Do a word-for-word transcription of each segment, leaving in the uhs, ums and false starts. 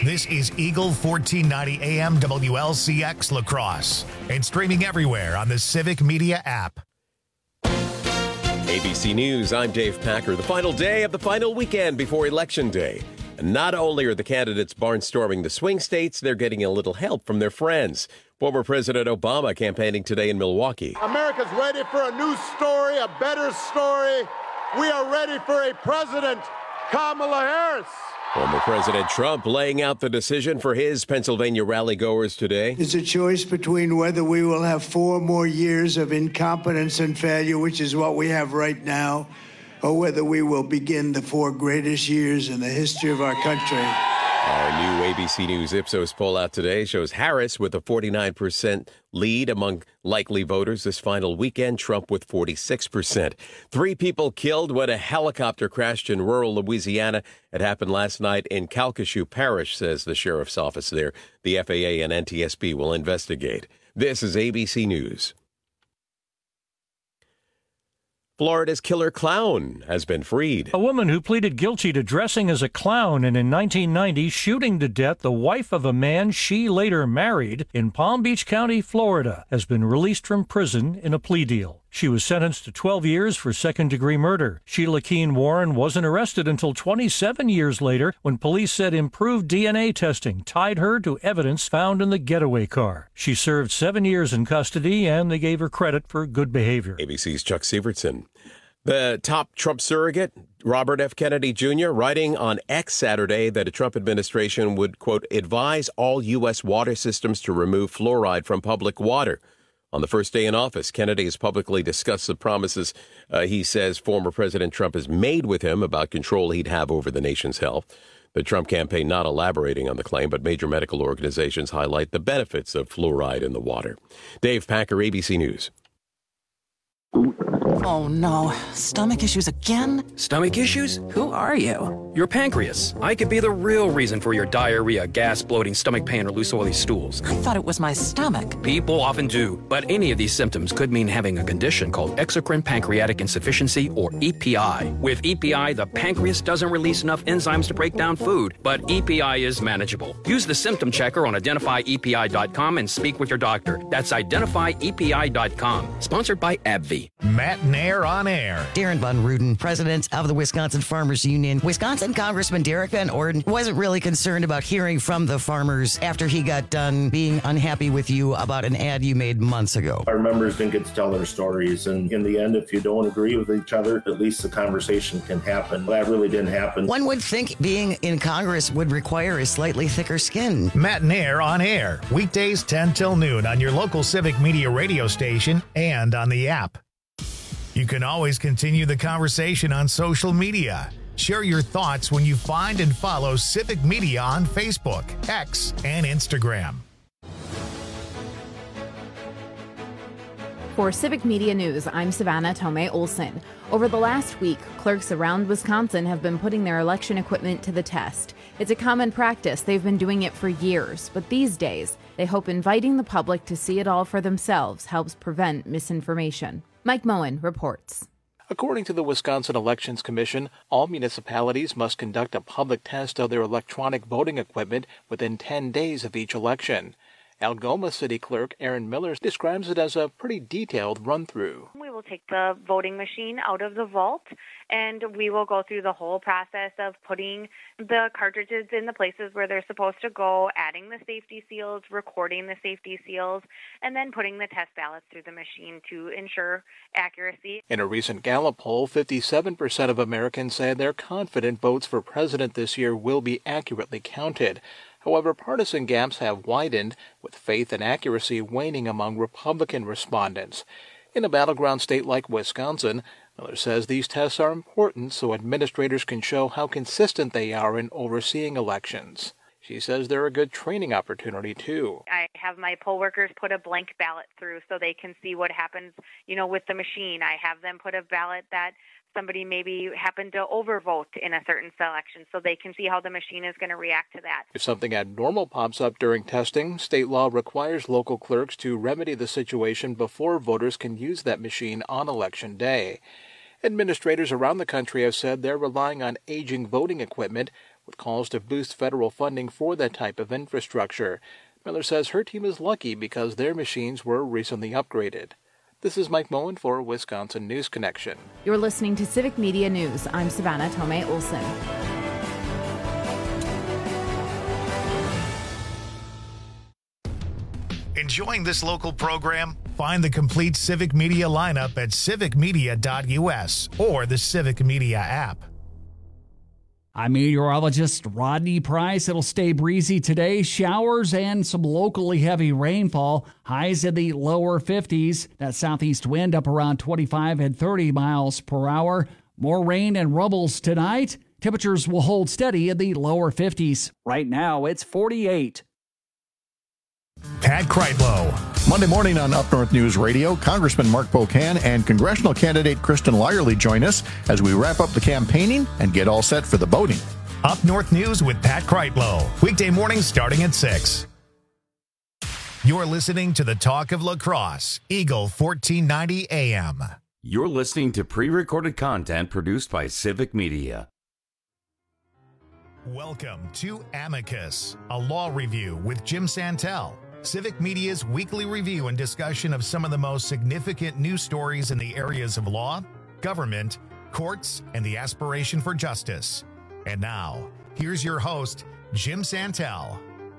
This is Eagle fourteen ninety A M W L C X La Crosse and streaming everywhere on the Civic Media app. A B C News, I'm Dave Packer. The final day of the final weekend before Election Day. And not only are the candidates barnstorming the swing states, they're getting a little help from their friends. Former President Obama campaigning today in Milwaukee. America's ready for a new story, a better story. We are ready for a president, Kamala Harris. Former President Trump laying out the decision for his Pennsylvania rally goers today. It's a choice between whether we will have four more years of incompetence and failure, which is what we have right now, or whether we will begin the four greatest years in the history of our country. Our new A B C News Ipsos poll out today shows Harris with a forty-nine percent lead among likely voters this final weekend, Trump with forty-six percent. Three people killed when a helicopter crashed in rural Louisiana. It happened last night in Calcasieu Parish, says the sheriff's office there. The F A A and N T S B will investigate. This is A B C News. Florida's killer clown has been freed. A woman who pleaded guilty to dressing as a clown and in nineteen ninety shooting to death the wife of a man she later married in Palm Beach County, Florida, has been released from prison in a plea deal. She was sentenced to twelve years for second-degree murder. Sheila Keene Warren wasn't arrested until twenty-seven years later when police said improved D N A testing tied her to evidence found in the getaway car. She served seven years in custody, and they gave her credit for good behavior. A B C's Chuck Sievertson. The top Trump surrogate, Robert F. Kennedy Junior, writing on X Saturday that a Trump administration would, quote, advise all U S water systems to remove fluoride from public water. On the first day in office, Kennedy has publicly discussed the promises uh, he says former President Trump has made with him about control he'd have over the nation's health. The Trump campaign not elaborating on the claim, but major medical organizations highlight the benefits of fluoride in the water. Dave Packer, A B C News. Oh no, stomach issues again? Stomach issues? Who are you? Your pancreas. I could be the real reason for your diarrhea, gas, bloating, stomach pain, or loose oily stools. I thought it was my stomach. People often do, but any of these symptoms could mean having a condition called exocrine pancreatic insufficiency, or E P I. With E P I, the pancreas doesn't release enough enzymes to break down food, but E P I is manageable. Use the symptom checker on identify E P I dot com and speak with your doctor. That's identify E P I dot com. Sponsored by AbbVie. Matt Nair on air. Darren Von Ruden, president of the Wisconsin Farmers Union. Wisconsin Congressman Derek Van Orden wasn't really concerned about hearing from the farmers after he got done being unhappy with you about an ad you made months ago. Our members didn't get to tell their stories, and in the end, if you don't agree with each other, at least the conversation can happen. That really didn't happen. One would think being in Congress would require a slightly thicker skin. Matt Nair on air, weekdays ten till noon on your local Civic Media radio station and on the app. You can always continue the conversation on social media. Share your thoughts when you find and follow Civic Media on Facebook, X, and Instagram. For Civic Media News, I'm Savannah Tomei Olson. Over the last week, clerks around Wisconsin have been putting their election equipment to the test. It's a common practice. They've been doing it for years. But these days, they hope inviting the public to see it all for themselves helps prevent misinformation. Mike Moen reports. According to the Wisconsin Elections Commission, all municipalities must conduct a public test of their electronic voting equipment within ten days of each election. Algoma City Clerk Erin Miller describes it as a pretty detailed run-through. We will take the voting machine out of the vault, and we will go through the whole process of putting the cartridges in the places where they're supposed to go, adding the safety seals, recording the safety seals, and then putting the test ballots through the machine to ensure accuracy. In a recent Gallup poll, fifty-seven percent of Americans said they're confident votes for president this year will be accurately counted. However, partisan gaps have widened, with faith and accuracy waning among Republican respondents. In a battleground state like Wisconsin, Miller says these tests are important so administrators can show how consistent they are in overseeing elections. She says they're a good training opportunity, too. I have my poll workers put a blank ballot through so they can see what happens, you know, with the machine. I have them put a ballot that somebody maybe happened to overvote in a certain selection so they can see how the machine is going to react to that. If something abnormal pops up during testing, state law requires local clerks to remedy the situation before voters can use that machine on Election Day. Administrators around the country have said they're relying on aging voting equipment, with calls to boost federal funding for that type of infrastructure. Miller says her team is lucky because their machines were recently upgraded. This is Mike Moen for Wisconsin News Connection. You're listening to Civic Media News. I'm Savannah Tomei Olson. Enjoying this local program? Find the complete Civic Media lineup at civic media dot u s or the Civic Media app. I'm meteorologist Rodney Price. It'll stay breezy today. Showers and some locally heavy rainfall. Highs in the lower fifties. That southeast wind up around twenty-five and thirty miles per hour. More rain and rubbles tonight. Temperatures will hold steady in the lower fifties. Right now, it's forty-eight. Pat Kreitlow. Monday morning on Up North News Radio, Congressman Mark Pocan and congressional candidate Kristen Lyerly join us as we wrap up the campaigning and get all set for the voting. Up North News with Pat Kreitlow. Weekday mornings starting at six. You're listening to the Talk of La Crosse, Eagle fourteen ninety A M. You're listening to pre-recorded content produced by Civic Media. Welcome to Amicus, a law review with Jim Santel. Civic Media's weekly review and discussion of some of the most significant news stories in the areas of law, government, courts, and the aspiration for justice. And now, here's your host, Jim Santel.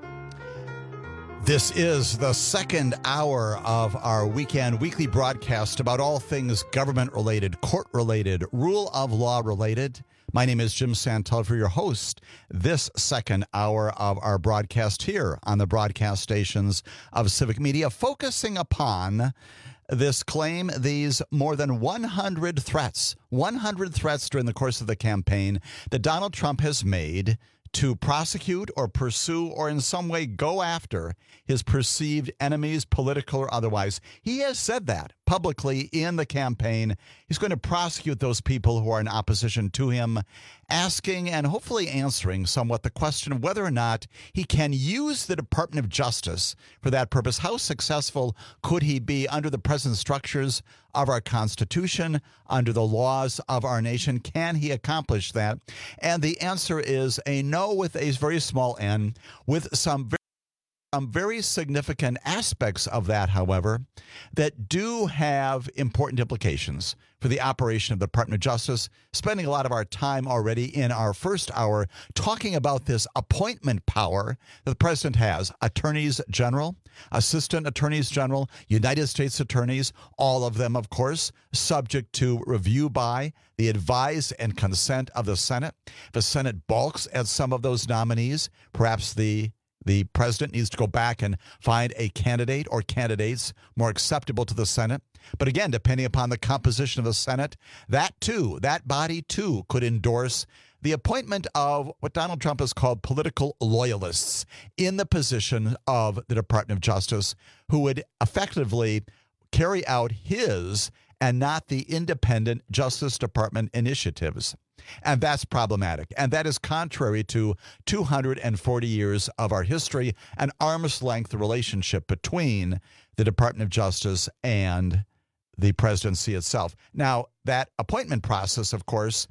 This is the second hour of our weekend weekly broadcast about all things government-related, court-related, rule of law-related. My name is Jim Santel, for your host this second hour of our broadcast here on the broadcast stations of Civic Media, focusing upon this claim, these more than one hundred threats, one hundred threats during the course of the campaign that Donald Trump has made to prosecute or pursue or in some way go after his perceived enemies, political or otherwise. He has said that publicly in the campaign. He's going to prosecute those people who are in opposition to him, asking and hopefully answering somewhat the question of whether or not he can use the Department of Justice for that purpose. How successful could he be under the present structures of our Constitution, under the laws of our nation? Can he accomplish that? And the answer is a no with a very small n, with some very Some very significant aspects of that, however, that do have important implications for the operation of the Department of Justice. Spending a lot of our time already in our first hour talking about this appointment power that the president has. Attorneys general, assistant attorneys general, United States attorneys, all of them, of course, subject to review by the advice and consent of the Senate. If the Senate balks at some of those nominees, perhaps the The president needs to go back and find a candidate or candidates more acceptable to the Senate. But again, depending upon the composition of the Senate, that too, that body too could endorse the appointment of what Donald Trump has called political loyalists in the position of the Department of Justice, who would effectively carry out his and not the independent Justice Department initiatives. And that's problematic. And that is contrary to two hundred forty years of our history, an arm's length relationship between the Department of Justice and the presidency itself. Now, that appointment process, of course,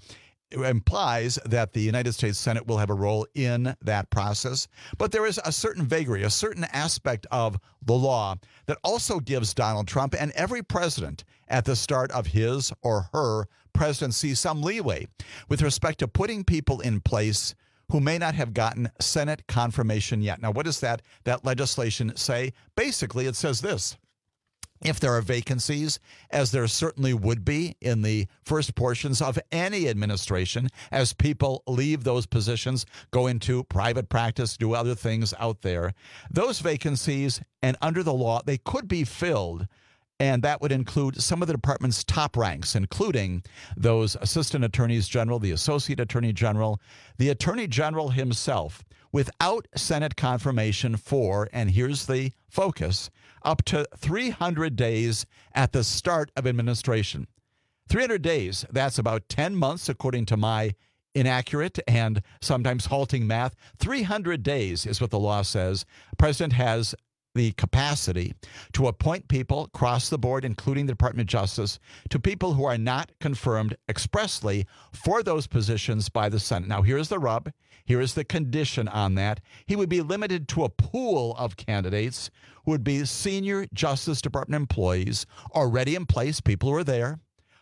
implies that the United States Senate will have a role in that process. But there is a certain vagary, a certain aspect of the law that also gives Donald Trump and every president at the start of his or her presidency some leeway with respect to putting people in place who may not have gotten Senate confirmation yet. Now, what does that, that legislation say? Basically, it says this. If there are vacancies, as there certainly would be in the first portions of any administration, as people leave those positions, go into private practice, do other things out there, those vacancies, and under the law, they could be filled. And that would include some of the department's top ranks, including those assistant attorneys general, the associate attorney general, the attorney general himself, without Senate confirmation for, and here's the focus, up to three hundred days at the start of administration. three hundred days, that's about ten months, according to my inaccurate and sometimes halting math. three hundred days is what the law says. The president has the capacity to appoint people across the board, including the Department of Justice, to people who are not confirmed expressly for those positions by the Senate. Now, here's the rub. Here is the condition on that. He would be limited to a pool of candidates who would be senior Justice Department employees already in place, people who are there,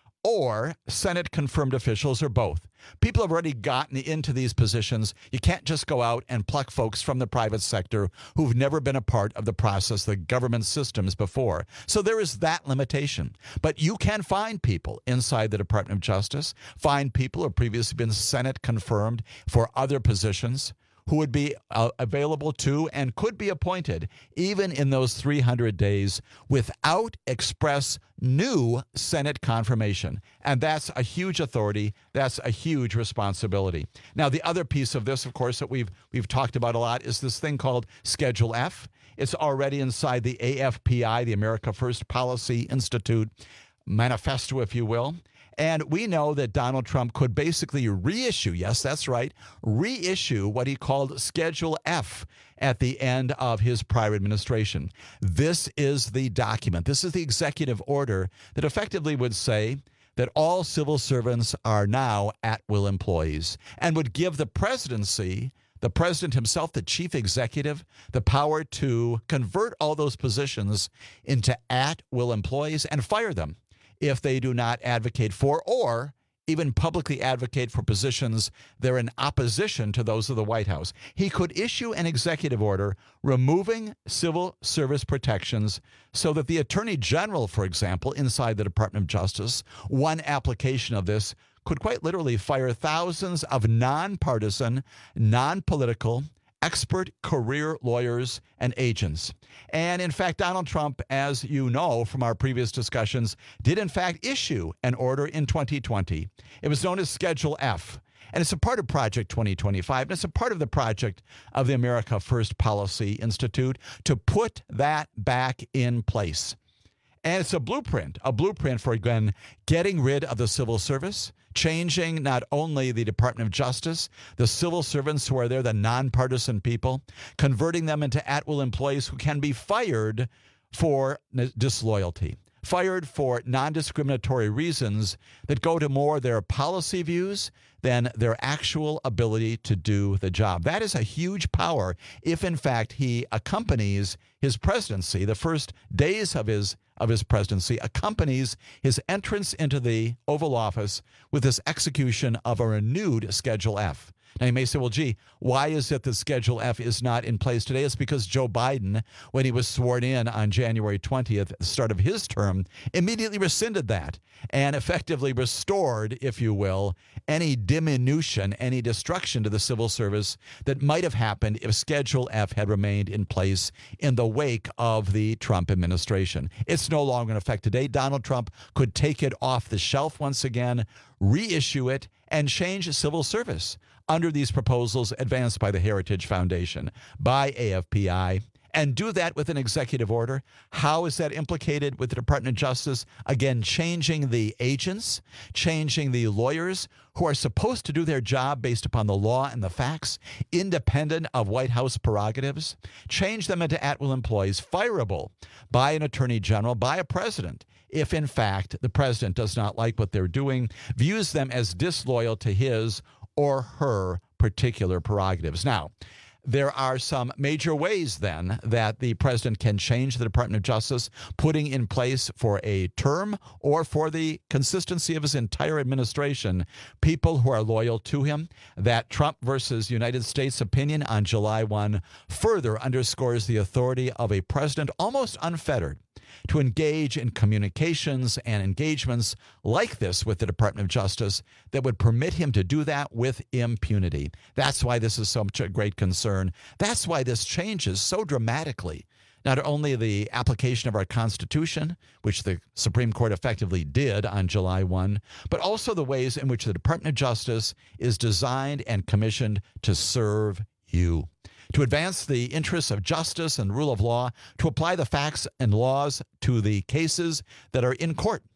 or Senate confirmed officials, or both. People have already gotten into these positions. You can't just go out and pluck folks from the private sector who've never been a part of the process, the government systems before. So there is that limitation. But you can find people inside the Department of Justice, find people who have previously been Senate confirmed for other positions, who would be uh, available to and could be appointed even in those three hundred days without express new Senate confirmation. And that's a huge authority. That's a huge responsibility. Now, the other piece of this, of course, that we've we've talked about a lot is this thing called Schedule F. It's already inside the A F P I, the America First Policy Institute manifesto, if you will. And we know that Donald Trump could basically reissue, yes, that's right, reissue what he called Schedule F at the end of his prior administration. This is the document. This is the executive order that effectively would say that all civil servants are now at-will employees and would give the presidency, the president himself, the chief executive, the power to convert all those positions into at-will employees and fire them if they do not advocate for or even publicly advocate for positions that are in opposition to those of the White House. He could issue an executive order removing civil service protections so that the Attorney General, for example, inside the Department of Justice, one application of this could quite literally fire thousands of nonpartisan, non-political, expert career lawyers and agents. And in fact, Donald Trump, as you know from our previous discussions, did in fact issue an order in twenty twenty. It was known as Schedule F. And it's a part of Project twenty twenty-five, and it's a part of the project of the America First Policy Institute to put that back in place. And it's a blueprint, a blueprint for, again, getting rid of the civil service, changing not only the Department of Justice, the civil servants who are there, the nonpartisan people, converting them into at-will employees who can be fired for disloyalty, fired for non-discriminatory reasons that go to more their policy views than their actual ability to do the job. That is a huge power if, in fact, he accompanies his presidency, the first days of his of his presidency, accompanies his entrance into the Oval Office with this execution of a renewed Schedule F. Now, you may say, well, gee, why is it that Schedule F is not in place today? It's because Joe Biden, when he was sworn in on January twentieth, at the start of his term, immediately rescinded that and effectively restored, if you will, any diminution, any destruction to the civil service that might have happened if Schedule F had remained in place in the wake of the Trump administration. It's no longer in effect today. Donald Trump could take it off the shelf once again, reissue it, and change civil service under these proposals advanced by the Heritage Foundation, by A F P I, and do that with an executive order. How is that implicated with the Department of Justice? Again, changing the agents, changing the lawyers who are supposed to do their job based upon the law and the facts, independent of White House prerogatives, change them into at-will employees, fireable by an attorney general, by a president, if in fact the president does not like what they're doing, views them as disloyal to his or her particular prerogatives. Now, there are some major ways then that the president can change the Department of Justice, putting in place for a term or for the consistency of his entire administration people who are loyal to him. That Trump versus United States opinion on July first further underscores the authority of a president almost unfettered to engage in communications and engagements like this with the Department of Justice that would permit him to do that with impunity. That's why this is such a great concern. That's why this changes so dramatically not only the application of our Constitution, which the Supreme Court effectively did on July first, but also the ways in which the Department of Justice is designed and commissioned to serve you, to advance the interests of justice and rule of law, to apply the facts and laws to the cases that are in court,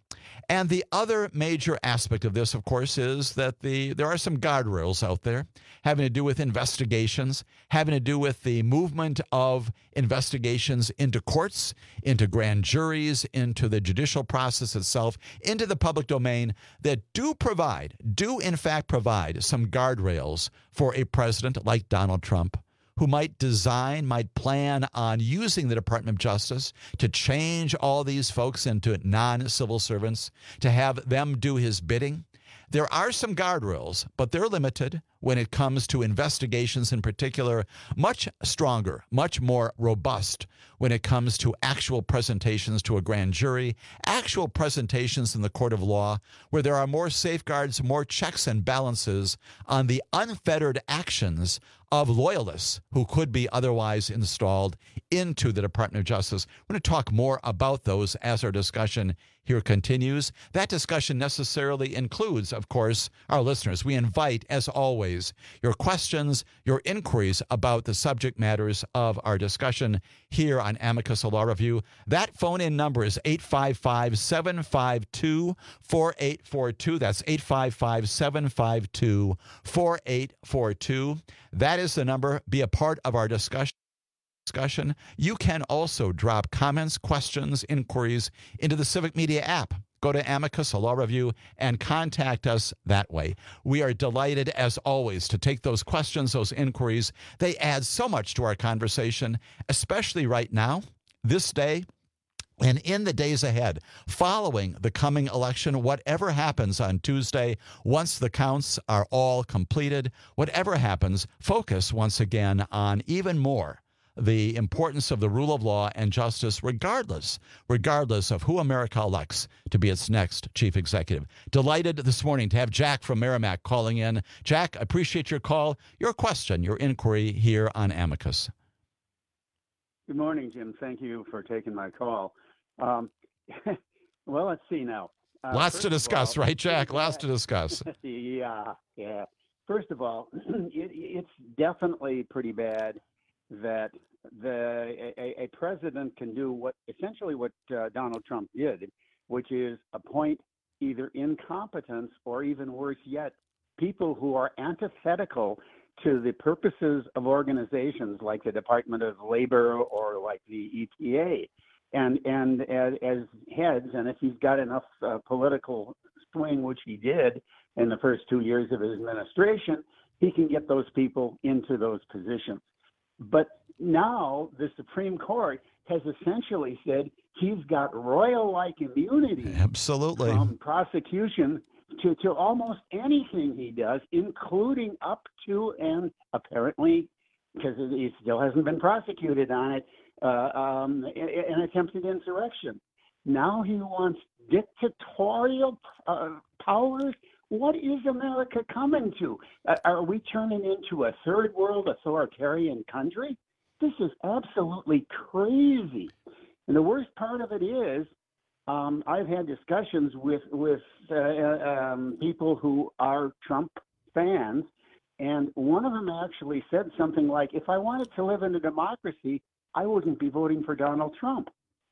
And the other major aspect of this, of course, is that the there are some guardrails out there having to do with investigations, having to do with the movement of investigations into courts, into grand juries, into the judicial process itself, into the public domain that do provide, do in fact provide some guardrails for a president like Donald Trump, who might design, might plan on using the Department of Justice to change all these folks into non-civil servants, to have them do his bidding. There are some guardrails, but they're limited when it comes to investigations in particular, much stronger, much more robust when it comes to actual presentations to a grand jury, actual presentations in the court of law, where there are more safeguards, more checks and balances on the unfettered actions of loyalists who could be otherwise installed into the Department of Justice. We're going to talk more about those as our discussion here continues. That discussion necessarily includes, of course, our listeners. We invite, as always, your questions, your inquiries about the subject matters of our discussion here on Amicus Law Review. That phone-in number is eight five five, seven five two, four eight four two. That's eight five five, seven five two, four eight four two. That is the number. Be a part of our discussion. discussion. You can also drop comments, questions, inquiries into the Civic Media app. Go to Amicus Law Review and contact us that way. We are delighted, as always, to take those questions, those inquiries. They add so much to our conversation, especially right now, this day, and in the days ahead, following the coming election, whatever happens on Tuesday, once the counts are all completed, whatever happens, focus once again on even more the importance of the rule of law and justice, regardless, regardless of who America elects to be its next chief executive. Delighted this morning to have Jack from Merrimack calling in. Jack, appreciate your call, your question, your inquiry here on Amicus. Good morning, Jim. Thank you for taking my call. Um, well, let's see now. Uh, Lots to discuss, all, right, Jack? Lots to discuss. yeah, yeah. First of all, it, it's definitely pretty bad that the a, a president can do what essentially what uh, Donald Trump did, which is appoint either incompetence or even worse yet, people who are antithetical to the purposes of organizations like the Department of Labor or like the E P A. And and as, as heads, and if he's got enough uh, political swing, which he did in the first two years of his administration, he can get those people into those positions. But now the Supreme Court has essentially said he's got royal-like immunity Absolutely. from prosecution to, to almost anything he does, including up to and apparently, because he still hasn't been prosecuted on it, uh, um, an attempted insurrection. Now he wants dictatorial uh, powers. What is America coming to? Uh, are we turning into a third world authoritarian country? This is absolutely crazy. And the worst part of it is, um, I've had discussions with with uh, um, people who are Trump fans, and one of them actually said something like, if I wanted to live in a democracy, I wouldn't be voting for Donald Trump.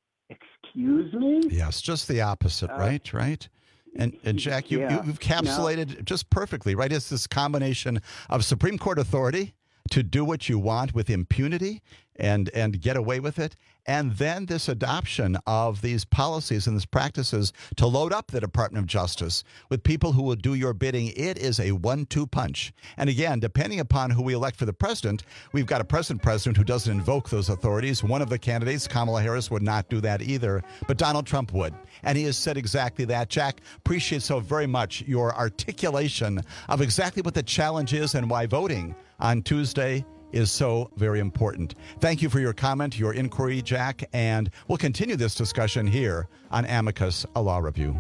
Excuse me? Yes, just the opposite, uh, right? Right? And, and Jack, you, yeah. you've encapsulated no. just perfectly, right? It's this combination of Supreme Court authority to do what you want with impunity and, and get away with it, and then this adoption of these policies and these practices to load up the Department of Justice with people who will do your bidding. It is a one two punch. And again, depending upon who we elect for the president, we've got a present president who doesn't invoke those authorities. One of the candidates, Kamala Harris, would not do that either, but Donald Trump would. And he has said exactly that. Jack, appreciate so very much your articulation of exactly what the challenge is and why voting on Tuesday is so very important. Thank you for your comment, your inquiry, Jack, and we'll continue this discussion here on Amicus, a Law Review.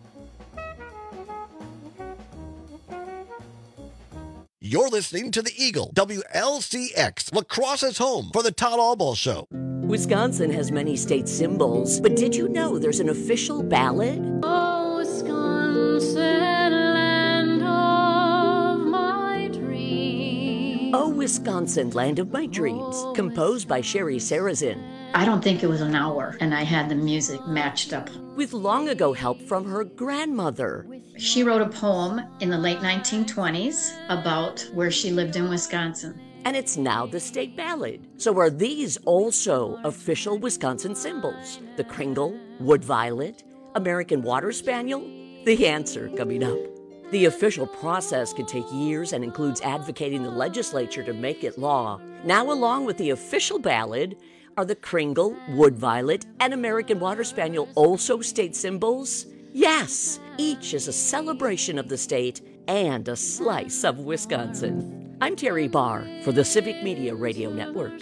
You're listening to The Eagle, W L C X, La Crosse's home for the Todd Albaugh Show. Wisconsin has many state symbols, but did you know there's an official ballad? Oh, Wisconsin, land of my dreams. Oh, Wisconsin, land of my dreams, composed by Sherry Sarazin. I don't think it was an hour, and I had the music matched up with long ago help from her grandmother. She wrote a poem in the late nineteen twenties about where she lived in Wisconsin. And it's now the state ballad. So are these also official Wisconsin symbols? The Kringle, Wood Violet, American Water Spaniel? The answer coming up. The official process can take years and includes advocating the legislature to make it law. Now, along with the official ballad, are the Kringle, Wood Violet, and American Water Spaniel also state symbols? Yes, each is a celebration of the state and a slice of Wisconsin. I'm Terry Barr for the Civic Media Radio Network.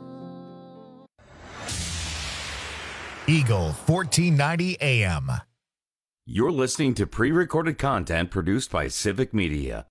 Eagle fourteen ninety A M. You're listening to pre-recorded content produced by Civic Media.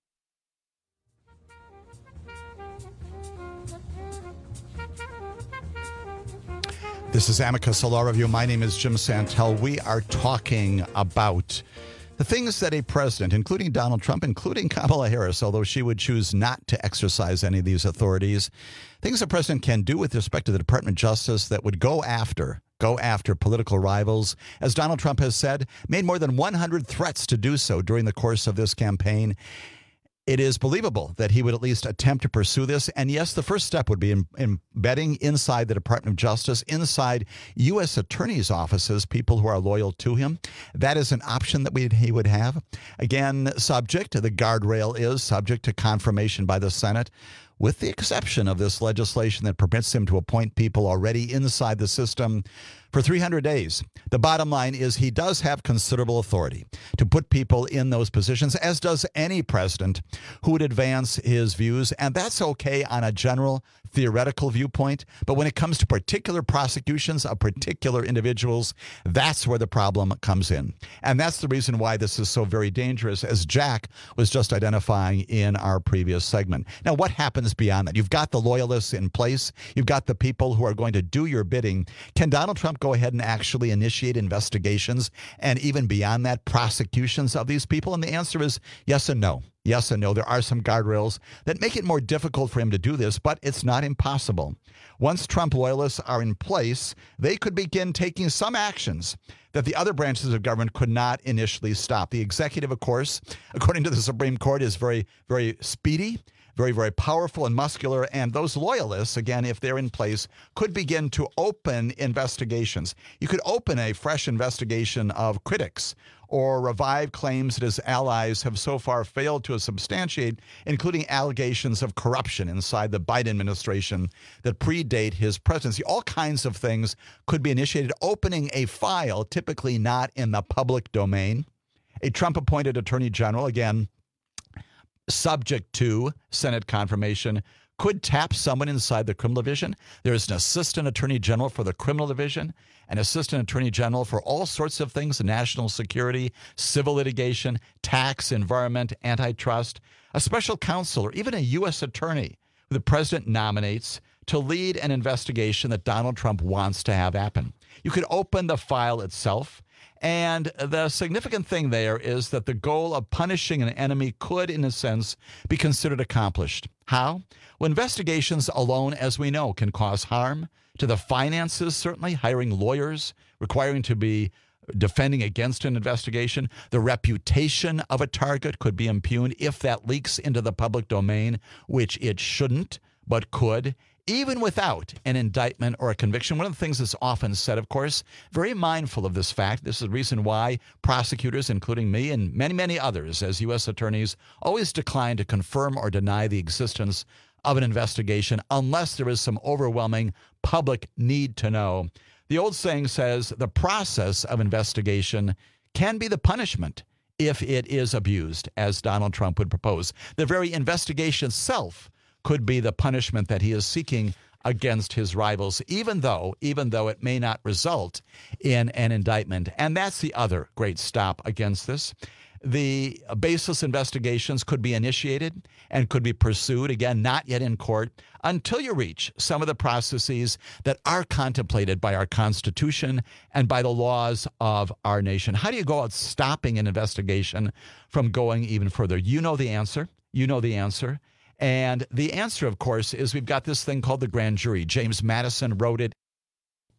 This is Amicus, a law review. My name is Jim Santel. We are talking about the things that a president, including Donald Trump, including Kamala Harris, although she would choose not to exercise any of these authorities, things a president can do with respect to the Department of Justice that would go after, go after political rivals. As Donald Trump has said, made more than one hundred threats to do so during the course of this campaign. It is believable that he would at least attempt to pursue this. And yes, the first step would be in, embedding inside the Department of Justice, inside U S attorneys' offices, people who are loyal to him. That is an option that we, he would have. Again, subject to the guardrail is subject to confirmation by the Senate, with the exception of this legislation that permits him to appoint people already inside the system for three hundred days. The bottom line is he does have considerable authority to put people in those positions, as does any president who would advance his views. And that's okay on a general theoretical viewpoint. But when it comes to particular prosecutions of particular individuals, that's where the problem comes in. And that's the reason why this is so very dangerous, as Jack was just identifying in our previous segment. Now, what happens beyond that? You've got the loyalists in place. You've got the people who are going to do your bidding. Can Donald Trump go ahead and actually initiate investigations and even beyond that, prosecutions of these people? And the answer is yes and no. Yes and no. There are some guardrails that make it more difficult for him to do this, but it's not impossible. Once Trump loyalists are in place, they could begin taking some actions that the other branches of government could not initially stop. The executive, of course, according to the Supreme Court, is very, very speedy, very, very powerful and muscular. And those loyalists, again, if they're in place, could begin to open investigations. You could open a fresh investigation of critics or revive claims that his allies have so far failed to substantiate, including allegations of corruption inside the Biden administration that predate his presidency. All kinds of things could be initiated. Opening a file, typically not in the public domain. A Trump-appointed attorney general, again, subject to Senate confirmation, could tap someone inside the criminal division. There is an assistant attorney general for the criminal division, an assistant attorney general for all sorts of things, national security, civil litigation, tax, environment, antitrust, a special counsel, or even a U S attorney who the president nominates to lead an investigation that Donald Trump wants to have happen. You could open the file itself. And the significant thing there is that the goal of punishing an enemy could, in a sense, be considered accomplished. How? Well, investigations alone, as we know, can cause harm to the finances, certainly, hiring lawyers, requiring to be defending against an investigation. The reputation of a target could be impugned if that leaks into the public domain, which it shouldn't, but could. Even without an indictment or a conviction. One of the things that's often said, of course, very mindful of this fact. This is the reason why prosecutors, including me and many, many others as U S attorneys, always decline to confirm or deny the existence of an investigation unless there is some overwhelming public need to know. The old saying says the process of investigation can be the punishment if it is abused, as Donald Trump would propose. The very investigation itself could be the punishment that he is seeking against his rivals, even though, even though it may not result in an indictment. And that's the other great stop against this. The baseless investigations could be initiated and could be pursued, again, not yet in court, until you reach some of the processes that are contemplated by our Constitution and by the laws of our nation. How do you go about stopping an investigation from going even further? You know the answer. You know the answer. And the answer, of course, is we've got this thing called the grand jury. James Madison wrote it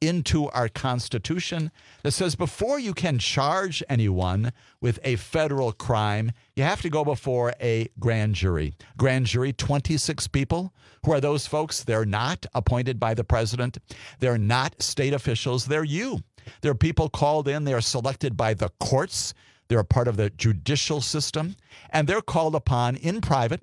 into our Constitution that says before you can charge anyone with a federal crime, you have to go before a grand jury. Grand jury, twenty-six people. Who are those folks? They're not appointed by the president. They're not state officials. They're you. They're people called in. They're selected by the courts. They're a part of the judicial system. And they're called upon in private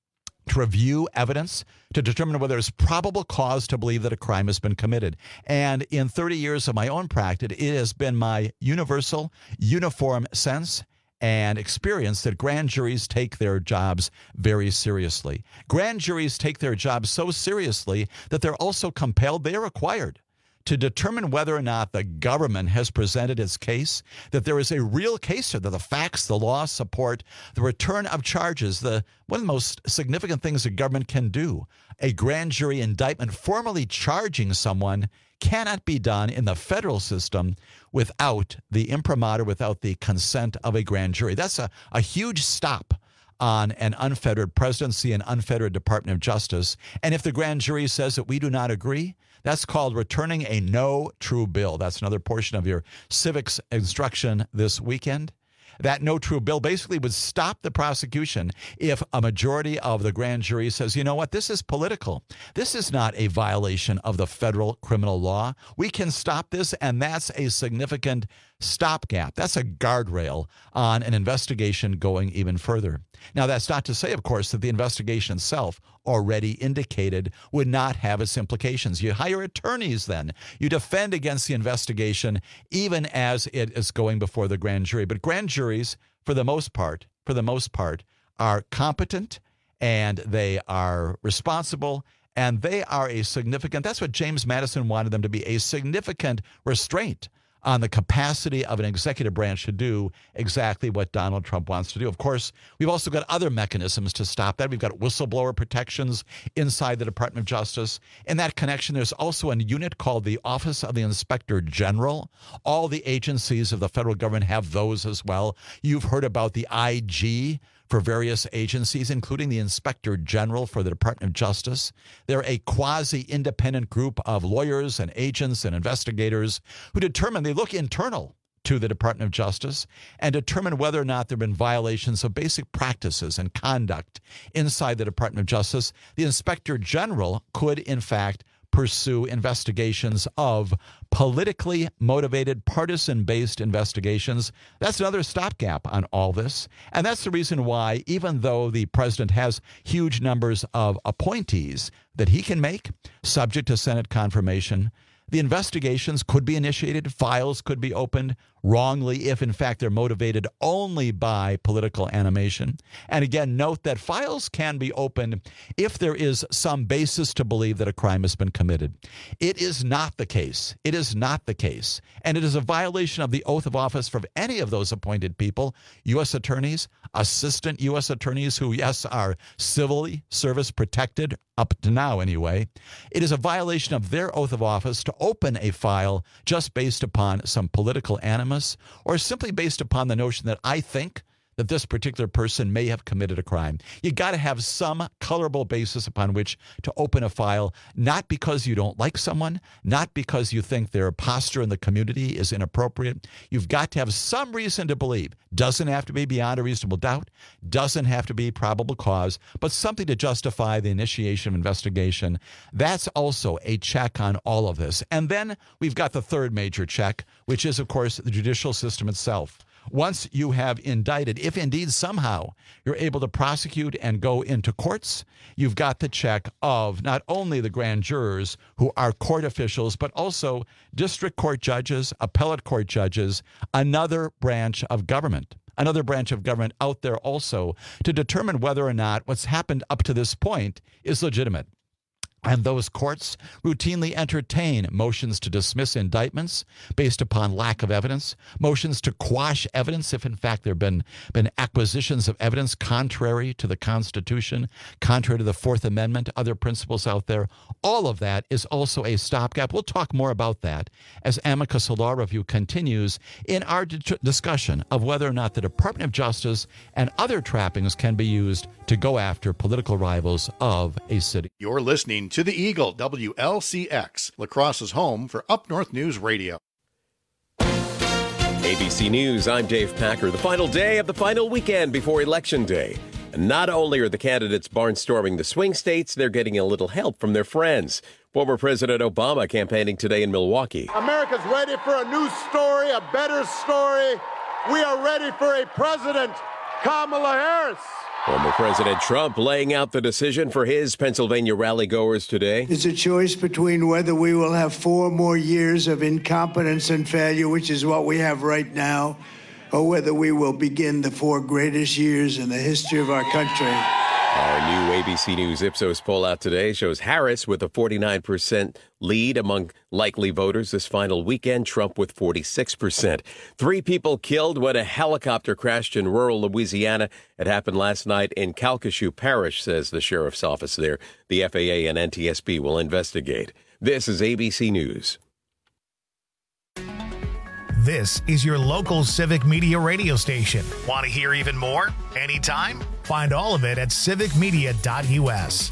to review evidence to determine whether there's probable cause to believe that a crime has been committed. And in thirty years of my own practice, it has been my universal, uniform sense and experience that grand juries take their jobs very seriously. Grand juries take their jobs so seriously that they're also compelled, they are required to determine whether or not the government has presented its case, that there is a real case here, that the facts, the law support the return of charges. The one of the most significant things the government can do, a grand jury indictment formally charging someone, cannot be done in the federal system without the imprimatur, without the consent of a grand jury. That's a, a huge stop on an unfettered presidency and unfettered Department of Justice. And if the grand jury says that we do not agree, that's called returning a no true bill. That's another portion of your civics instruction this weekend. That no true bill basically would stop the prosecution if a majority of the grand jury says, you know what, this is political. This is not a violation of the federal criminal law. We can stop this, and that's a significant stopgap. That's a guardrail on an investigation going even further. Now, that's not to say, of course, that the investigation itself already indicated would not have its implications. You hire attorneys then. You defend against the investigation even as it is going before the grand jury. But grand juries, for the most part, for the most part, are competent and they are responsible and they are a significant, that's what James Madison wanted them to be, a significant restraint on the capacity of an executive branch to do exactly what Donald Trump wants to do. Of course, we've also got other mechanisms to stop that. We've got whistleblower protections inside the Department of Justice. In that connection, there's also a unit called the Office of the Inspector General. All the agencies of the federal government have those as well. You've heard about the I G for various agencies, including the Inspector General for the Department of Justice. They're a quasi-independent group of lawyers and agents and investigators who determine, they look internal to the Department of Justice and determine whether or not there have been violations of basic practices and conduct inside the Department of Justice. The Inspector General could, in fact, pursue investigations of politically motivated, partisan-based investigations. That's another stopgap on all this. And that's the reason why, even though the president has huge numbers of appointees that he can make, subject to Senate confirmation, the investigations could be initiated, files could be opened wrongly if, in fact, they're motivated only by political animation. And again, note that files can be opened if there is some basis to believe that a crime has been committed. It is not the case. It is not the case. And it is a violation of the oath of office for any of those appointed people, U S attorneys, assistant U S attorneys who, yes, are civilly service protected, up to now anyway. It is a violation of their oath of office to open a file just based upon some political animus or simply based upon the notion that I think that this particular person may have committed a crime. You got to have some colorable basis upon which to open a file, not because you don't like someone, not because you think their posture in the community is inappropriate. You've got to have some reason to believe. Doesn't have to be beyond a reasonable doubt, doesn't have to be probable cause, but something to justify the initiation of investigation. That's also a check on all of this. And then we've got the third major check, which is, of course, the judicial system itself. Once you have indicted, if indeed somehow you're able to prosecute and go into courts, you've got the check of not only the grand jurors who are court officials, but also district court judges, appellate court judges, another branch of government. Another branch of government out there also to determine whether or not what's happened up to this point is legitimate. And those courts routinely entertain motions to dismiss indictments based upon lack of evidence, motions to quash evidence if, in fact, there have been, been acquisitions of evidence contrary to the Constitution, contrary to the Fourth Amendment, other principles out there. All of that is also a stopgap. We'll talk more about that as Amicus Law Review continues in our d- discussion of whether or not the Department of Justice and other trappings can be used to go after political rivals of a city. You're listening listening to the Eagle, W L C X, La Crosse's home for Up North News Radio. A B C News, I'm Dave Packer. The final day of the final weekend before Election Day. And not only are the candidates barnstorming the swing states, they're getting a little help from their friends. Former President Obama campaigning today in Milwaukee. America's ready for a new story, a better story. We are ready for a president, Kamala Harris. Former President Trump laying out the decision for his Pennsylvania rally-goers today. It's a choice between whether we will have four more years of incompetence and failure, which is what we have right now, or whether we will begin the four greatest years in the history of our country. Our new A B C News Ipsos poll out today shows Harris with a forty-nine percent lead among likely voters this final weekend, Trump with forty-six percent. Three people killed when a helicopter crashed in rural Louisiana. It happened last night in Calcasieu Parish, says the sheriff's office there. The F A A and N T S B will investigate. This is A B C News. This is your local Civic Media radio station. Want to hear even more? Anytime? Find all of it at civic media dot U S.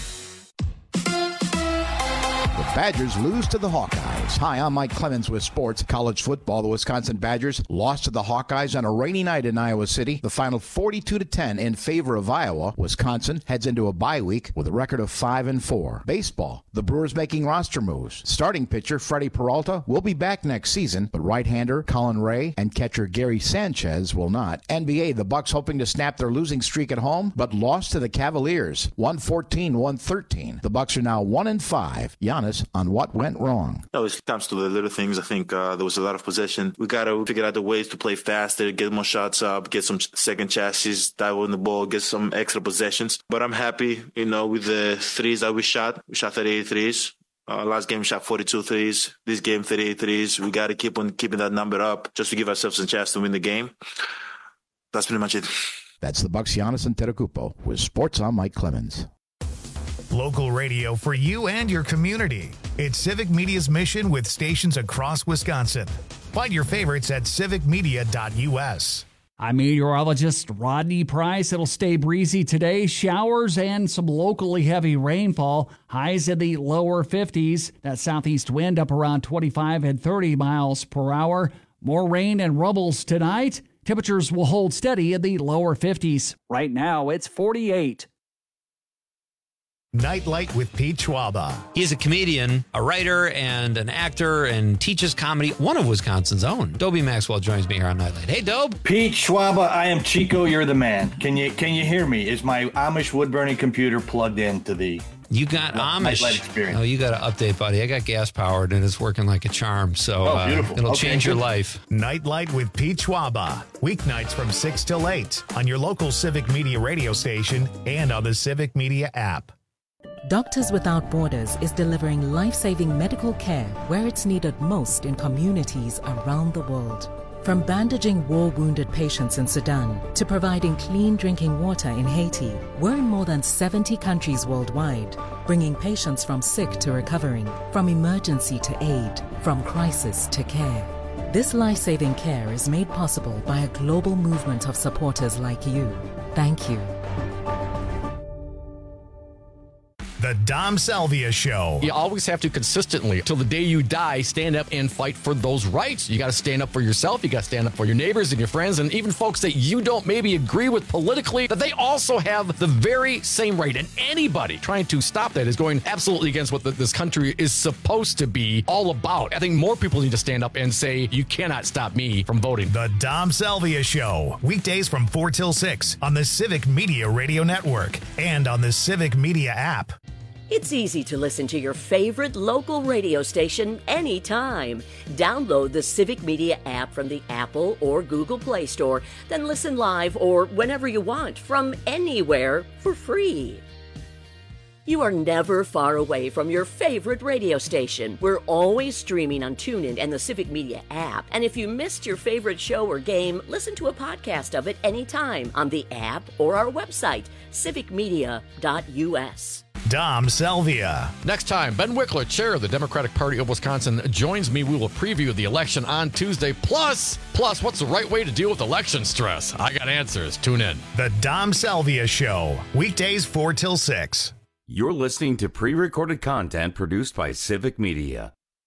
The Badgers lose to the Hawkeyes. Hi, I'm Mike Clemens with sports. College football, the Wisconsin Badgers lost to the Hawkeyes on a rainy night in Iowa City. The final forty-two to ten in favor of Iowa. Wisconsin heads into a bye week with a record of five and four. Baseball, the Brewers making roster moves. Starting pitcher Freddie Peralta will be back next season, but right-hander Colin Ray and catcher Gary Sanchez will not. N B A, the Bucks hoping to snap their losing streak at home, but lost to the Cavaliers, one fourteen to one thirteen. The Bucks are now one and five. Giannis on what went wrong. No, it comes to the little things. I think uh, there was a lot of possession. We got to figure out the ways to play faster, get more shots up, get some second chances, dive on the ball, get some extra possessions. But I'm happy, you know, with the threes that we shot. We shot thirty-eight threes. Uh, last game we shot forty-two threes. This game thirty-eight threes. We got to keep on keeping that number up just to give ourselves a chance to win the game. That's pretty much it. That's the Bucks, Giannis Antetokounmpo. With sports, I'm Mike Clemens. Local radio for you and your community. It's Civic Media's mission with stations across Wisconsin. Find your favorites at civic media dot U S. I'm meteorologist Rodney Price. It'll stay breezy today. Showers and some locally heavy rainfall. Highs in the lower fifties. That southeast wind up around twenty-five and thirty miles per hour. More rain and rubbles tonight. Temperatures will hold steady in the lower fifties. Right now, it's forty-eight. Nightlight with Pete Schwaba. He is a comedian, a writer, and an actor, and teaches comedy. One of Wisconsin's own. Dobie Maxwell joins me here on Nightlight. Hey, Dobe. Pete Schwaba, I am Chico. You're the man. Can you can you hear me? Is my Amish wood burning computer plugged into the? You got well, Amish. Nightlight experience. Oh, you got to update, buddy. I got gas powered, and it's working like a charm. So oh, beautiful. uh, it'll okay, change good. your life. Nightlight with Pete Schwaba. Weeknights from six till eight on your local Civic Media radio station and on the Civic Media app. Doctors Without Borders is delivering life-saving medical care where it's needed most in communities around the world. From bandaging war-wounded patients in Sudan to providing clean drinking water in Haiti, we're in more than seventy countries worldwide, bringing patients from sick to recovering, from emergency to aid, from crisis to care. This life-saving care is made possible by a global movement of supporters like you. Thank you. The Dom Salvia Show. You always have to consistently, till the day you die, stand up and fight for those rights. You got to stand up for yourself. You got to stand up for your neighbors and your friends and even folks that you don't maybe agree with politically, that they also have the very same right. And anybody trying to stop that is going absolutely against what the, this country is supposed to be all about. I think more people need to stand up and say, you cannot stop me from voting. The Dom Salvia Show. Weekdays from four till six on the Civic Media Radio Network and on the Civic Media app. It's easy to listen to your favorite local radio station anytime. Download the Civic Media app from the Apple or Google Play Store, then listen live or whenever you want from anywhere for free. You are never far away from your favorite radio station. We're always streaming on TuneIn and the Civic Media app. And if you missed your favorite show or game, listen to a podcast of it anytime on the app or our website, civic media dot U S. Dom Salvia. Next time, Ben Wickler, chair of the Democratic Party of Wisconsin, joins me. We will preview the election on Tuesday. Plus, plus, what's the right way to deal with election stress? I got answers. Tune in. The Dom Salvia Show. Weekdays four till six. You're listening to pre-recorded content produced by Civic Media.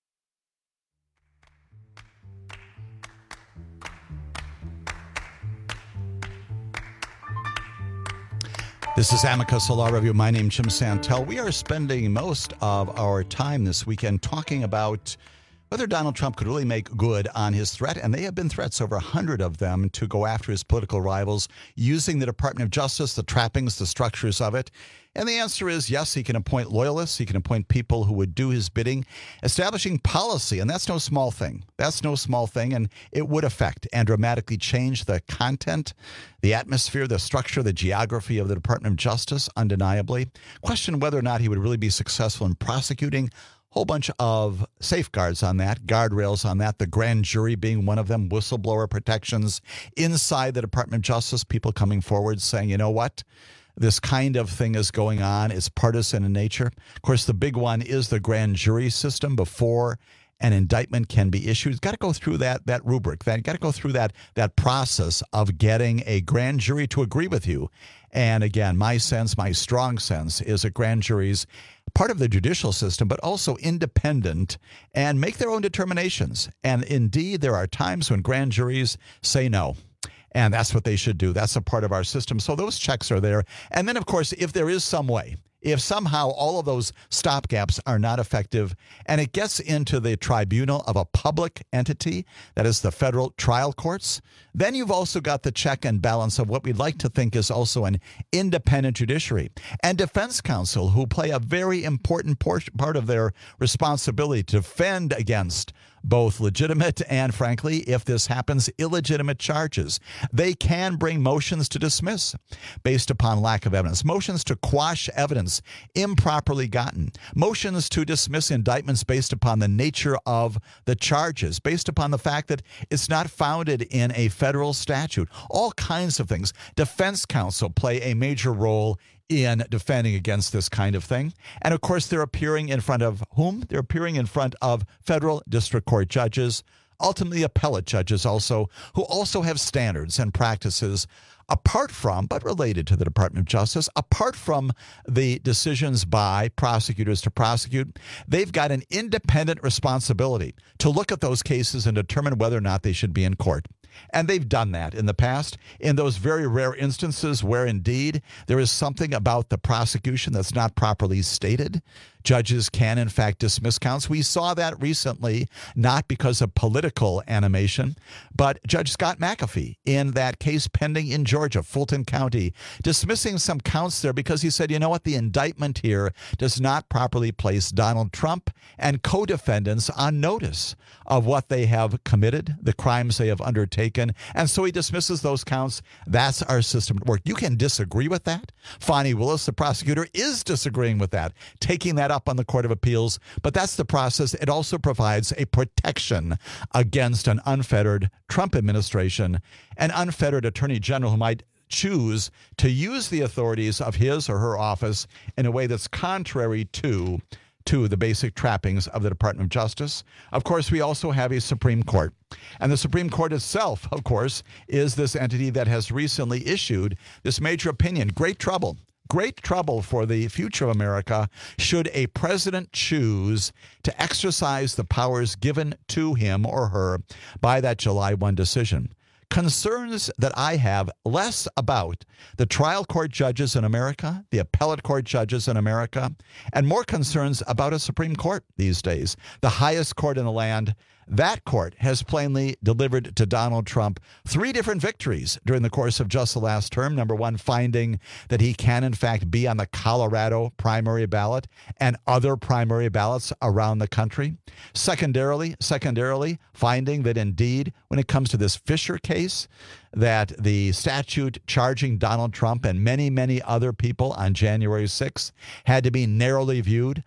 This is Amicus Law Review. My name is Jim Santel. We are spending most of our time this weekend talking about whether Donald Trump could really make good on his threat, and they have been threats, over a hundred of them, to go after his political rivals using the Department of Justice, the trappings, the structures of it. And the answer is yes, he can appoint loyalists. He can appoint people who would do his bidding, establishing policy. And that's no small thing. That's no small thing. And it would affect and dramatically change the content, the atmosphere, the structure, the geography of the Department of Justice, undeniably. Question whether or not he would really be successful in prosecuting. Whole bunch of safeguards on that, guardrails on that, the grand jury being one of them, whistleblower protections inside the Department of Justice, people coming forward saying, you know what, this kind of thing is going on. It's partisan in nature. Of course, the big one is the grand jury system before an indictment can be issued. You've got to go through that that rubric. That got to go through that that process of getting a grand jury to agree with you. And again, my sense, my strong sense, is that grand juries part of the judicial system, but also independent and make their own determinations. And indeed, there are times when grand juries say no. And that's what they should do. That's a part of our system. So those checks are there. And then, of course, if there is some way, if somehow all of those stopgaps are not effective and it gets into the tribunal of a public entity, that is the federal trial courts, then you've also got the check and balance of what we'd like to think is also an independent judiciary and defense counsel, who play a very important part of their responsibility to defend against both legitimate and, frankly, if this happens, illegitimate charges. They can bring motions to dismiss based upon lack of evidence, motions to quash evidence improperly gotten, motions to dismiss indictments based upon the nature of the charges, based upon the fact that it's not founded in a federal statute, all kinds of things. Defense counsel play a major role in defending against this kind of thing. And of course, they're appearing in front of whom? They're appearing in front of federal district court judges, ultimately appellate judges also, who also have standards and practices apart from, but related to the Department of Justice, apart from the decisions by prosecutors to prosecute. They've got an independent responsibility to look at those cases and determine whether or not they should be in court. And they've done that in the past in those very rare instances where indeed there is something about the prosecution that's not properly stated. Judges can, in fact, dismiss counts. We saw that recently, not because of political animation, but Judge Scott McAfee in that case pending in Georgia, Fulton County, dismissing some counts there because he said, you know what, the indictment here does not properly place Donald Trump and co-defendants on notice of what they have committed, the crimes they have undertaken. And so he dismisses those counts. That's our system at work. You can disagree with that. Fani Willis, the prosecutor, is disagreeing with that, taking that up on the Court of Appeals. But that's the process. It also provides a protection against an unfettered Trump administration, an unfettered attorney general who might choose to use the authorities of his or her office in a way that's contrary to to the basic trappings of the Department of Justice. Of course, we also have a Supreme Court. And the Supreme Court itself, of course, is this entity that has recently issued this major opinion. Great trouble. Great trouble for the future of America should a president choose to exercise the powers given to him or her by that July first decision. Concerns that I have less about the trial court judges in America, the appellate court judges in America, and more concerns about a Supreme Court these days, the highest court in the land. That court has plainly delivered to Donald Trump three different victories during the course of just the last term. Number one, finding that he can, in fact, be on the Colorado primary ballot and other primary ballots around the country. Secondarily, secondarily, finding that indeed, when it comes to this Fisher case, that the statute charging Donald Trump and many, many other people on January sixth had to be narrowly viewed.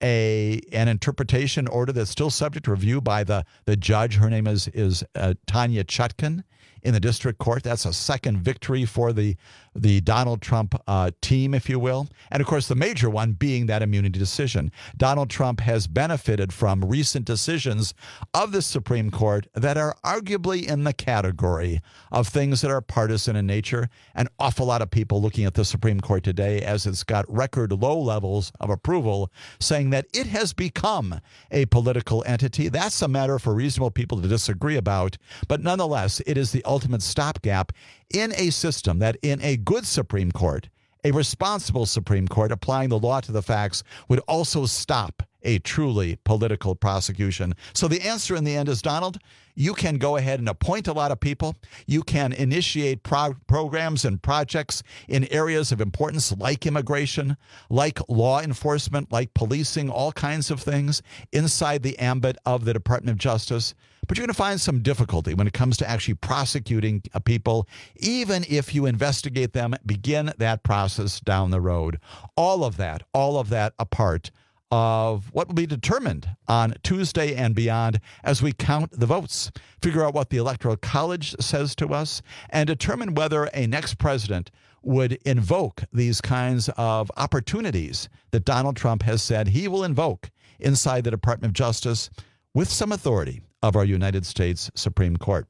A an interpretation order that's still subject to review by the, the judge. Her name is is uh, Tanya Chutkan in the district court. That's a second victory for the the Donald Trump uh, team, if you will. And, of course, the major one being that immunity decision. Donald Trump has benefited from recent decisions of the Supreme Court that are arguably in the category of things that are partisan in nature. An awful lot of people looking at the Supreme Court today as it's got record low levels of approval, saying that it has become a political entity. That's a matter for reasonable people to disagree about. But nonetheless, it is the ultimate stopgap in a system that in a good Supreme Court, a responsible Supreme Court applying the law to the facts would also stop a truly political prosecution. So the answer in the end is, Donald, you can go ahead and appoint a lot of people. You can initiate pro- programs and projects in areas of importance like immigration, like law enforcement, like policing, all kinds of things inside the ambit of the Department of Justice. But you're going to find some difficulty when it comes to actually prosecuting people, even if you investigate them, begin that process down the road. All of that, all of that a part of what will be determined on Tuesday and beyond as we count the votes, figure out what the Electoral College says to us, and determine whether a next president would invoke these kinds of opportunities that Donald Trump has said he will invoke inside the Department of Justice with some authority of our United States Supreme Court.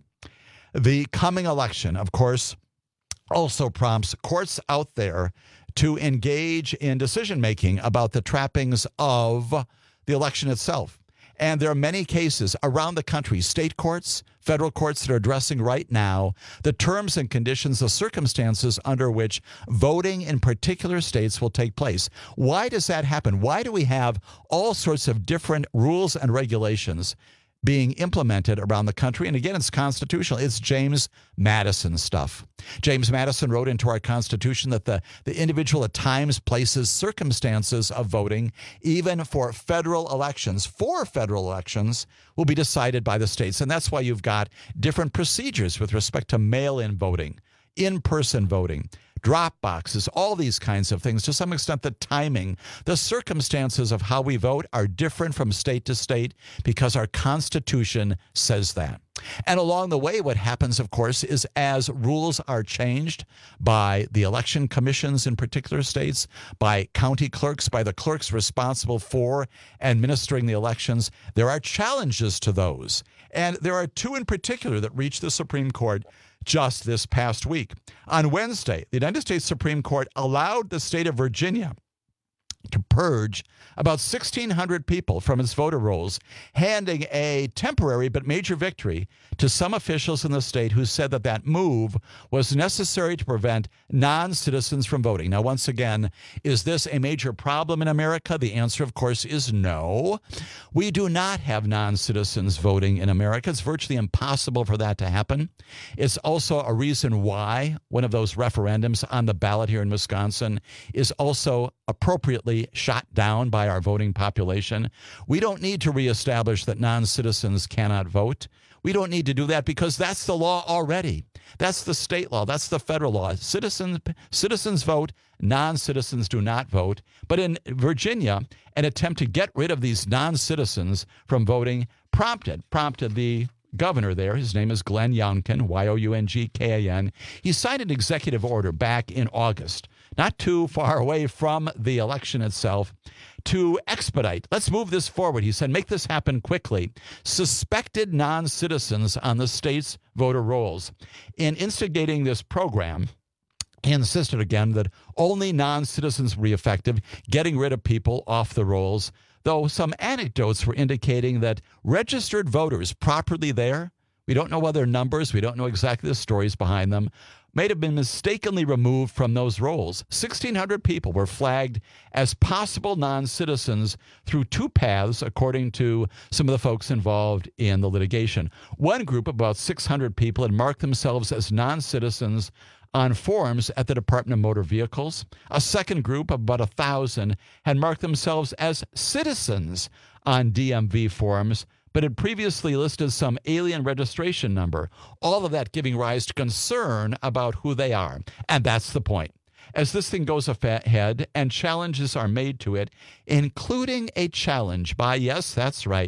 The coming election, of course, also prompts courts out there to engage in decision-making about the trappings of the election itself. And there are many cases around the country, state courts, federal courts that are addressing right now the terms and conditions, the circumstances under which voting in particular states will take place. Why does that happen? Why do we have all sorts of different rules and regulations being implemented around the country? And again, it's constitutional. It's James Madison stuff. James Madison wrote into our Constitution that the, the individual at times, places, circumstances of voting, even for federal elections, for federal elections, will be decided by the states. And that's why you've got different procedures with respect to mail-in voting, in-person voting, drop boxes, all these kinds of things. To some extent, the timing, the circumstances of how we vote are different from state to state because our Constitution says that. And along the way, what happens, of course, is as rules are changed by the election commissions in particular states, by county clerks, by the clerks responsible for administering the elections, there are challenges to those. And there are two in particular that reached the Supreme Court just this past week. On Wednesday, the United States Supreme Court allowed the state of Virginia to purge about sixteen hundred people from its voter rolls, handing a temporary but major victory to some officials in the state who said that that move was necessary to prevent non-citizens from voting. Now, once again, is this a major problem in America? The answer, of course, is no. We do not have non-citizens voting in America. It's virtually impossible for that to happen. It's also a reason why one of those referendums on the ballot here in Wisconsin is also appropriately shot down by our voting population. We don't need to reestablish that non-citizens cannot vote. We don't need to do that because that's the law already. That's the state law. That's the federal law. Citizens, citizens vote. Non-citizens do not vote. But in Virginia, an attempt to get rid of these non-citizens from voting prompted, prompted the governor there. His name is Glenn Youngkin, Y O U N G K A N. He signed an executive order back in August, not too far away from the election itself, to expedite. Let's move this forward. He said, make this happen quickly. Suspected non-citizens on the state's voter rolls. In instigating this program, he insisted again that only non-citizens would be effective, getting rid of people off the rolls, though some anecdotes were indicating that registered voters properly there, we don't know whether numbers, we don't know exactly the stories behind them, may have been mistakenly removed from those rolls. sixteen hundred people were flagged as possible non-citizens through two paths, according to some of the folks involved in the litigation. One group, about six hundred people, had marked themselves as non-citizens on forms at the Department of Motor Vehicles. A second group of about one thousand had marked themselves as citizens on D M V forms, but had previously listed some alien registration number, all of that giving rise to concern about who they are. And that's the point. As this thing goes ahead and challenges are made to it, including a challenge by, yes, that's right,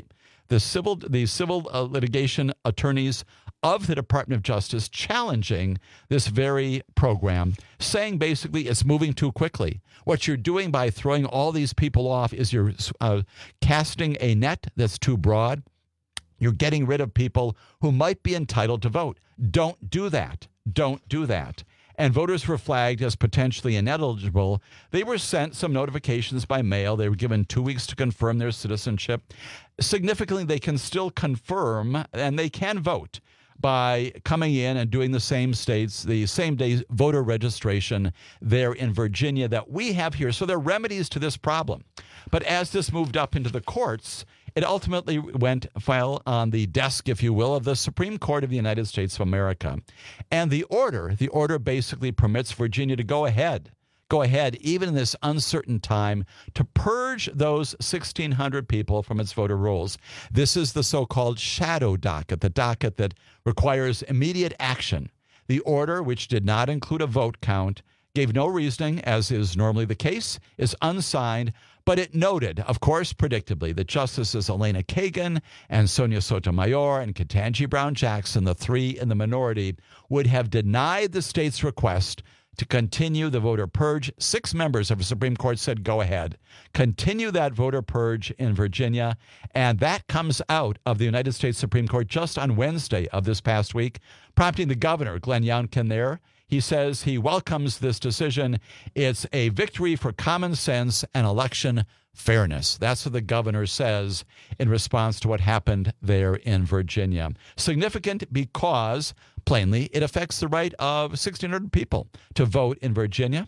the civil the civil uh, litigation attorneys of the Department of Justice challenging this very program, saying basically it's moving too quickly. What you're doing by throwing all these people off is you're uh, casting a net that's too broad. You're getting rid of people who might be entitled to vote. Don't do that. Don't do that. And voters were flagged as potentially ineligible. They were sent some notifications by mail. They were given two weeks to confirm their citizenship. Significantly, they can still confirm and they can vote by coming in and doing the same states, the same day voter registration there in Virginia that we have here. So there are remedies to this problem. But as this moved up into the courts, it ultimately went file on the desk, if you will, of the Supreme Court of the United States of America. And the order, the order basically permits Virginia to go ahead, go ahead, even in this uncertain time, to purge those sixteen hundred people from its voter rolls. This is the so-called shadow docket, the docket that requires immediate action. The order, which did not include a vote count, gave no reasoning, as is normally the case, is unsigned, but it noted, of course, predictably, that Justices Elena Kagan and Sonia Sotomayor and Ketanji Brown Jackson, the three in the minority, would have denied the state's request to continue the voter purge. Six members of the Supreme Court said, go ahead, continue that voter purge in Virginia. And that comes out of the United States Supreme Court just on Wednesday of this past week, prompting the governor, Glenn Youngkin, there. He says he welcomes this decision. It's a victory for common sense and election fairness. That's what the governor says in response to what happened there in Virginia. Significant because, plainly, it affects the right of sixteen hundred people to vote in Virginia.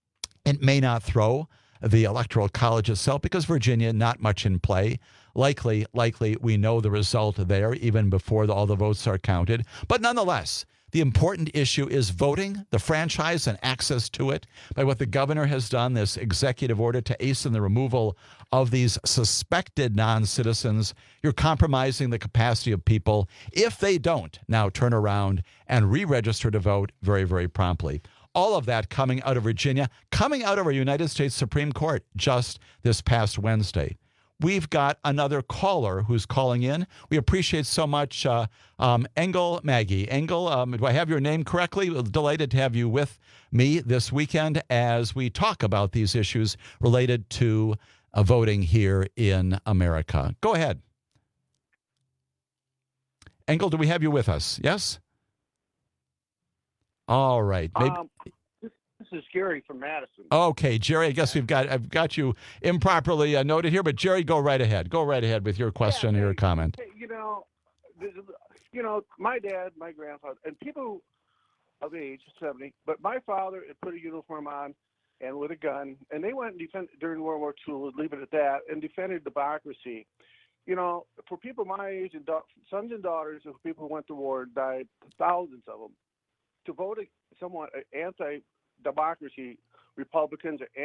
It may not throw the Electoral College itself because Virginia, not much in play. Likely, likely, we know the result there even before the, all the votes are counted. But nonetheless, the important issue is voting, the franchise, and access to it by what the governor has done, this executive order to hasten the removal of these suspected non-citizens. You're compromising the capacity of people if they don't now turn around and re-register to vote very, very promptly. All of that coming out of Virginia, coming out of our United States Supreme Court just this past Wednesday. We've got another caller who's calling in. We appreciate so much uh, um, Engel Maggie. Engel, um, do I have your name correctly? Delighted to have you with me this weekend as we talk about these issues related to uh, voting here in America. Go ahead. Engel, do we have you with us? Yes? All right. Maybe- um, This is Gary from Madison. Okay, Jerry, I guess we've got I've got you improperly uh, noted here, but Jerry, go right ahead. Go right ahead with your question yeah, or your comment. You know, this is, you know, my dad, my grandfather, and people of age, seventy, but my father had put a uniform on and with a gun, and they went and defended during World War Two, we'll leave it at that, and defended democracy. You know, for people my age and da- sons and daughters of people who went to war, died thousands of them, to vote somewhat anti democracy, Republicans are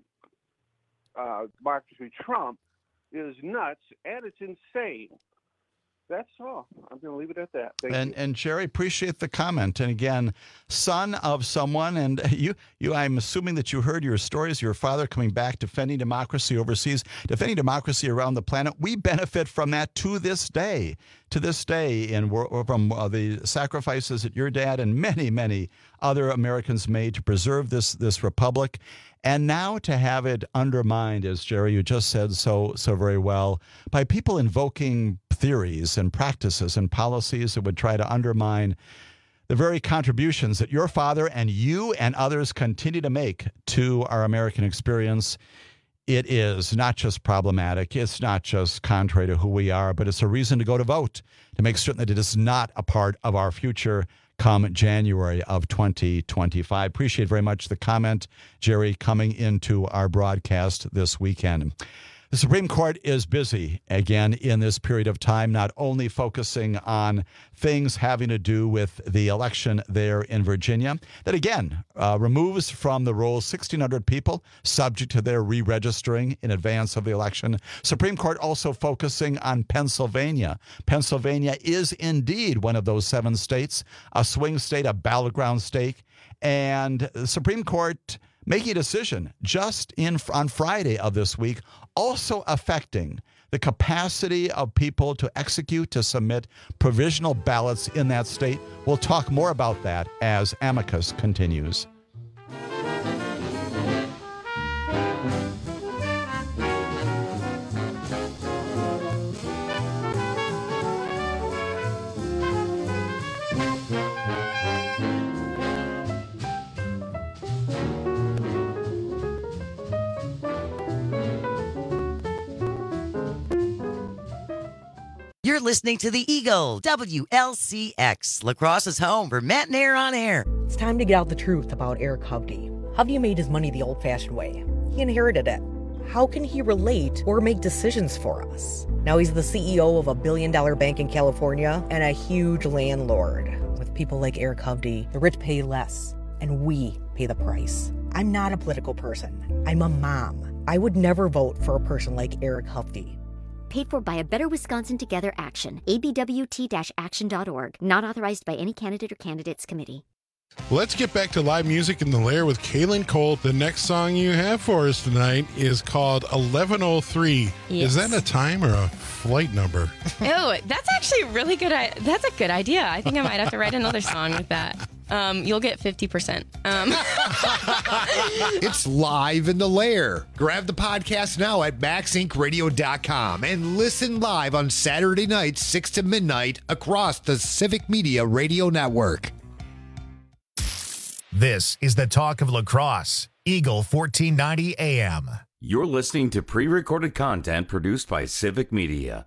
anti-democracy, uh, Trump is nuts, and it's insane. That's all. I'm going to leave it at that. Thank and you. and Jerry, appreciate the comment. And again, son of someone, and you, you. I'm assuming that you heard your stories. Your father coming back, defending democracy overseas, defending democracy around the planet. We benefit from that to this day. To this day, and from uh, the sacrifices that your dad and many, many other Americans made to preserve this this republic. And now to have it undermined, as Jerry, you just said so so very well, by people invoking theories and practices and policies that would try to undermine the very contributions that your father and you and others continue to make to our American experience. It is not just problematic. It's not just contrary to who we are, but it's a reason to go to vote, to make certain that it is not a part of our future come January of twenty twenty-five. Appreciate very much the comment, Jerry, coming into our broadcast this weekend. The Supreme Court is busy again in this period of time, not only focusing on things having to do with the election there in Virginia, that again uh, removes from the roll sixteen hundred people subject to their re-registering in advance of the election. Supreme Court also focusing on Pennsylvania. Pennsylvania is indeed one of those seven states, a swing state, a battleground state, and the Supreme Court making a decision just in on Friday of this week, also affecting the capacity of people to execute, to submit provisional ballots in that state. We'll talk more about that as Amicus continues. You're listening to The Eagle, W L C X, La Crosse's home for Matt and Air on Air. It's time to get out the truth about Eric Hovde. Hovde made his money the old-fashioned way. He inherited it. How can he relate or make decisions for us? Now he's the C E O of a billion-dollar bank in California and a huge landlord. With people like Eric Hovde, the rich pay less, and we pay the price. I'm not a political person. I'm a mom. I would never vote for a person like Eric Hovde. Paid for by a Better Wisconsin Together Action. A B W T action dot org. Not authorized by any candidate or candidates committee. Let's get back to live music in the Lair with Kaylin Cole. The next song you have for us tonight is called eleven oh three. Yes. Is that a time or a flight number? Oh, that's actually really good. I- that's a good idea. I think I might have to write another song with that. Um, you'll get fifty percent. Um. It's live in the Lair. Grab the podcast now at max inc radio dot com and listen live on Saturday nights, six to midnight, across the Civic Media Radio Network. This is the talk of La Crosse, Eagle fourteen ninety A M. You're listening to pre-recorded content produced by Civic Media.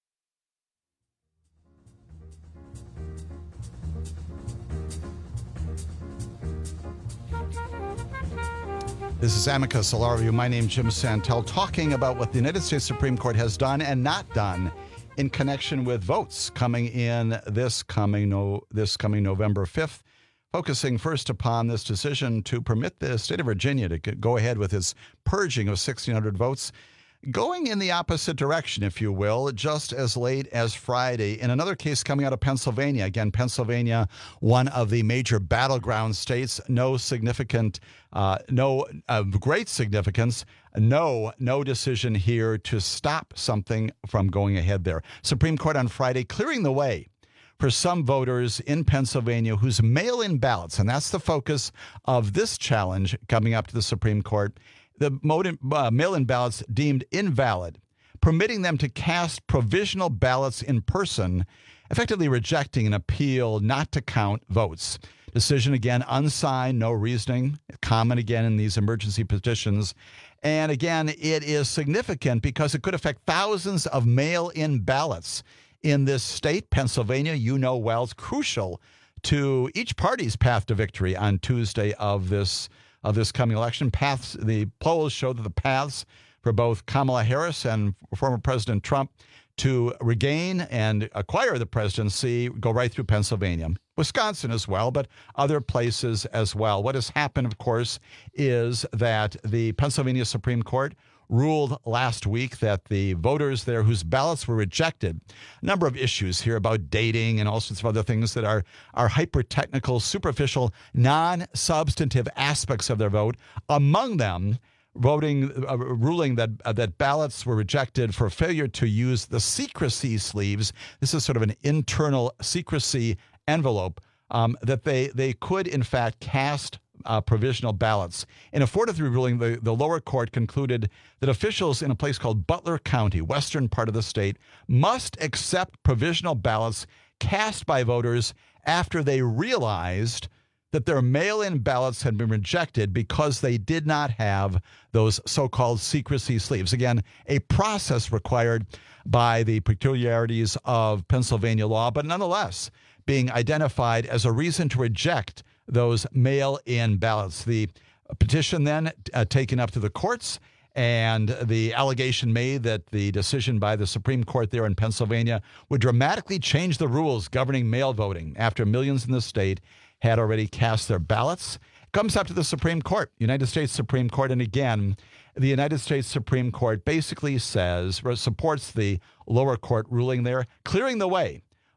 This is Amicus Alarview. My name is Jim Santel, talking about what the United States Supreme Court has done and not done in connection with votes coming in this coming no this coming November fifth. Focusing first upon this decision to permit the state of Virginia to go ahead with its purging of sixteen hundred votes, going in the opposite direction, if you will, just as late as Friday. In another case coming out of Pennsylvania, again, Pennsylvania, one of the major battleground states, no significant, uh, no uh, great significance, no, no decision here to stop something from going ahead there. Supreme Court on Friday clearing the way for some voters in Pennsylvania whose mail-in ballots, and that's the focus of this challenge coming up to the Supreme Court, the uh, mail-in ballots deemed invalid, permitting them to cast provisional ballots in person, effectively rejecting an appeal not to count votes. Decision, again, unsigned, no reasoning, common again in these emergency petitions. And again, it is significant because it could affect thousands of mail-in ballots in this state. Pennsylvania, you know well, is crucial to each party's path to victory on Tuesday of this of this coming election. Paths, the polls show that the paths for both Kamala Harris and former President Trump to regain and acquire the presidency go right through Pennsylvania. Wisconsin as well, but other places as well. What has happened, of course, is that the Pennsylvania Supreme Court ruled last week that the voters there whose ballots were rejected, a number of issues here about dating and all sorts of other things that are, are hyper-technical, superficial, non-substantive aspects of their vote, among them voting, uh, ruling that uh, that ballots were rejected for failure to use the secrecy sleeves. This is sort of an internal secrecy envelope um, that they, they could, in fact, cast Uh, provisional ballots. In a four to three ruling, the, the lower court concluded that officials in a place called Butler County, western part of the state, must accept provisional ballots cast by voters after they realized that their mail-in ballots had been rejected because they did not have those so-called secrecy sleeves. Again, a process required by the peculiarities of Pennsylvania law, but nonetheless being identified as a reason to reject those mail-in ballots. The petition then uh, taken up to the courts, and the allegation made that the decision by the Supreme Court there in Pennsylvania would dramatically change the rules governing mail voting after millions in the state had already cast their ballots. Comes up to the Supreme Court, United States Supreme Court, and again, the United States Supreme Court basically says, or supports the lower court ruling there, clearing the way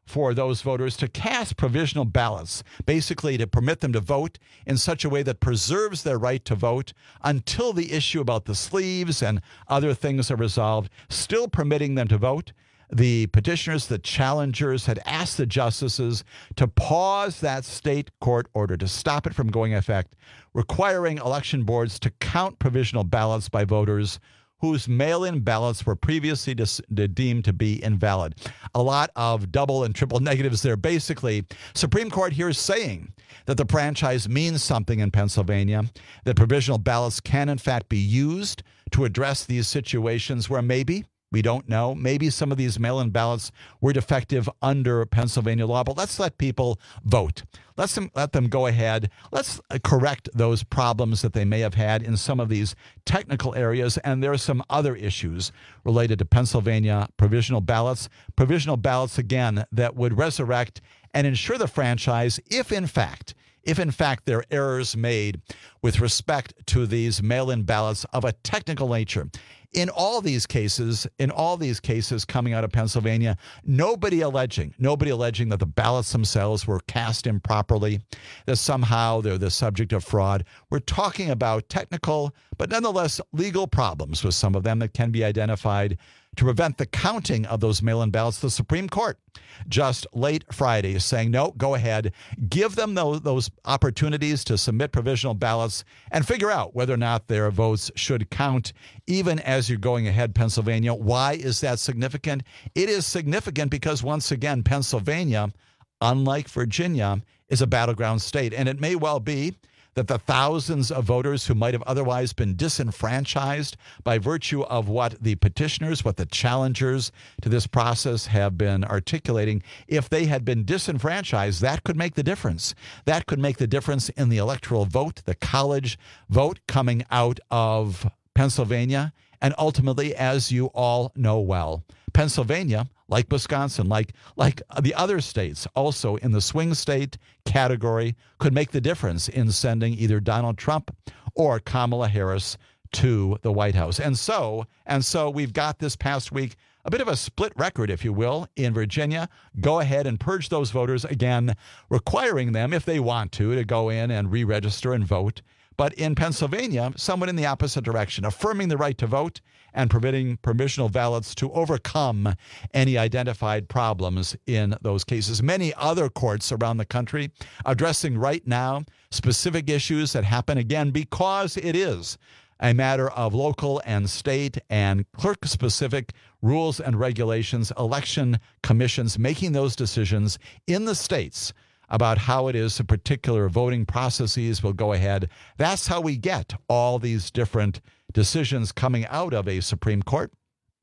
for those voters to cast provisional ballots, basically to permit them to vote in such a way that preserves their right to vote until the issue about the sleeves and other things are resolved, still permitting them to vote. The petitioners, the challengers, had asked the justices to pause that state court order, to stop it from going into effect, requiring election boards to count provisional ballots by voters whose mail-in ballots were previously dis- deemed to be invalid. A lot of double and triple negatives there. Basically, Supreme Court here is saying that the franchise means something in Pennsylvania, that provisional ballots can in fact be used to address these situations where maybe, we don't know, maybe some of these mail-in ballots were defective under Pennsylvania law, but let's let people vote. Let's them, let them go ahead. Let's correct those problems that they may have had in some of these technical areas. And there are some other issues related to Pennsylvania provisional ballots. Provisional ballots, again, that would resurrect and ensure the franchise if, in fact, if in fact there are errors made with respect to these mail-in ballots of a technical nature. In all these cases, in all these cases coming out of Pennsylvania, nobody alleging, nobody alleging that the ballots themselves were cast improperly, that somehow they're the subject of fraud. We're talking about technical, but nonetheless legal problems with some of them that can be identified to prevent the counting of those mail-in ballots. The Supreme Court just late Friday is saying, no, go ahead, give them those, those opportunities to submit provisional ballots and figure out whether or not their votes should count, even as you're going ahead, Pennsylvania. Why is that significant? It is significant because, once again, Pennsylvania, unlike Virginia, is a battleground state, and it may well be that the thousands of voters who might have otherwise been disenfranchised by virtue of what the petitioners, what the challengers to this process have been articulating, if they had been disenfranchised, that could make the difference. That could make the difference in the electoral vote, the college vote coming out of Pennsylvania. And ultimately, as you all know well, Pennsylvania, like Wisconsin, like like the other states, also in the swing state category, could make the difference in sending either Donald Trump or Kamala Harris to the White House. And so, and so we've got this past week a bit of a split record, if you will, in Virginia. Go ahead and purge those voters again, requiring them, if they want to, to go in and re-register and vote. But in Pennsylvania, somewhat in the opposite direction, affirming the right to vote and permitting provisional ballots to overcome any identified problems in those cases. Many other courts around the country addressing right now specific issues that happen, again, because it is a matter of local and state and clerk-specific rules and regulations, election commissions making those decisions in the states about how it is the particular voting processes will go ahead. That's how we get all these different decisions coming out of a Supreme Court,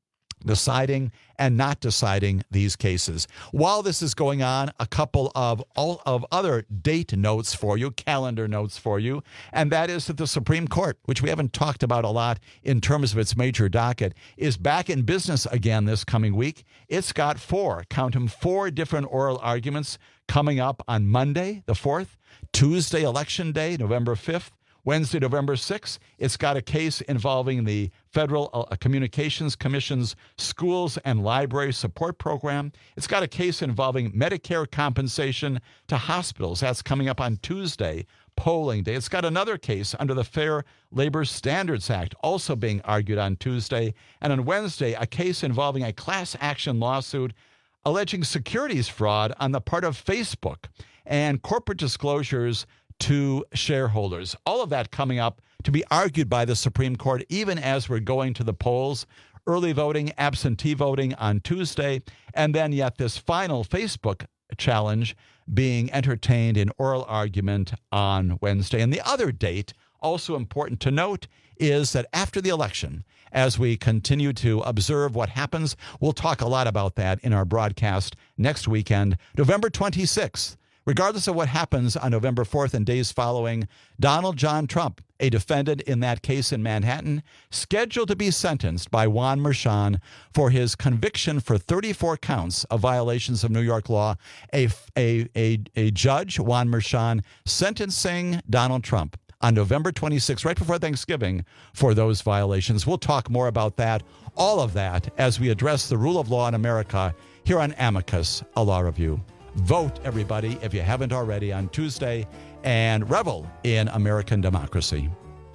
deciding and not deciding these cases. While this is going on, a couple of all of other date notes for you, calendar notes for you, and that is that the Supreme Court, which we haven't talked about a lot in terms of its major docket, is back in business again this coming week. It's got four, count them, four different oral arguments coming up on Monday, the fourth, Tuesday, Election Day, November fifth, Wednesday, November sixth. It's got a case involving the Federal uh, Communications Commission's Schools and Library Support Program. It's got a case involving Medicare compensation to hospitals. That's coming up on Tuesday, polling day. It's got another case under the Fair Labor Standards Act, also being argued on Tuesday. And on Wednesday, a case involving a class action lawsuit alleging securities fraud on the part of Facebook and corporate disclosures to shareholders. All of that coming up to be argued by the Supreme Court, even as we're going to the polls. Early voting, absentee voting on Tuesday, and then yet this final Facebook challenge being entertained in oral argument on Wednesday. And the other date, also important to note, is that after the election, as we continue to observe what happens, we'll talk a lot about that in our broadcast next weekend, November twenty-sixth. Regardless of what happens on November fourth and days following, Donald John Trump, a defendant in that case in Manhattan, scheduled to be sentenced by Juan Merchan for his conviction for thirty-four counts of violations of New York law. A, a, a, a judge, Juan Merchan, sentencing Donald Trump on November twenty-sixth, right before Thanksgiving, for those violations. We'll talk more about that, all of that, as we address the rule of law in America here on Amicus, a Law Review. Vote, everybody, if you haven't already, on Tuesday, and revel in American democracy.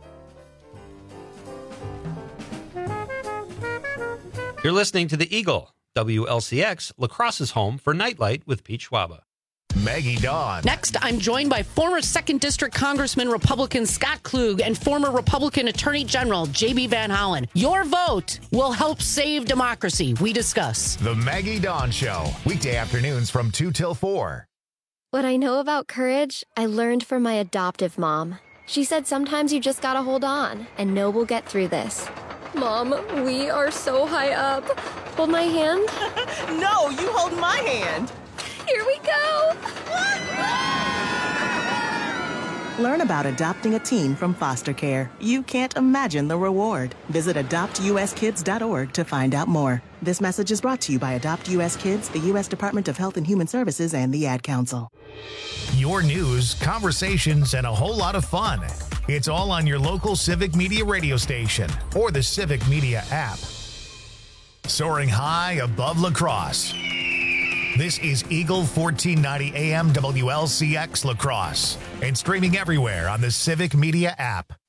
You're listening to The Eagle, W L C X, La Crosse's home for Nightlight with Pete Schwaba. Maggie Dawn. Next, I'm joined by former second District Congressman Republican Scott Klug and former Republican Attorney General J B Van Hollen. Your vote will help save democracy. We discuss. The Maggie Dawn Show, weekday afternoons from two till four. What I know about courage, I learned from my adoptive mom. She said sometimes you just gotta hold on and know we'll get through this. Mom, we are so high up. Hold my hand. No, you hold my hand. Here we go. Learn about adopting a teen from foster care. You can't imagine the reward. Visit adopt u s kids dot org to find out more. This message is brought to you by Adopt U S Kids, the U S Department of Health and Human Services, and the Ad Council. Your news, conversations, and a whole lot of fun. It's all on your local Civic Media radio station or the Civic Media app. Soaring high above La Crosse. This is Eagle fourteen ninety A M W L C X La Crosse and streaming everywhere on the Civic Media app.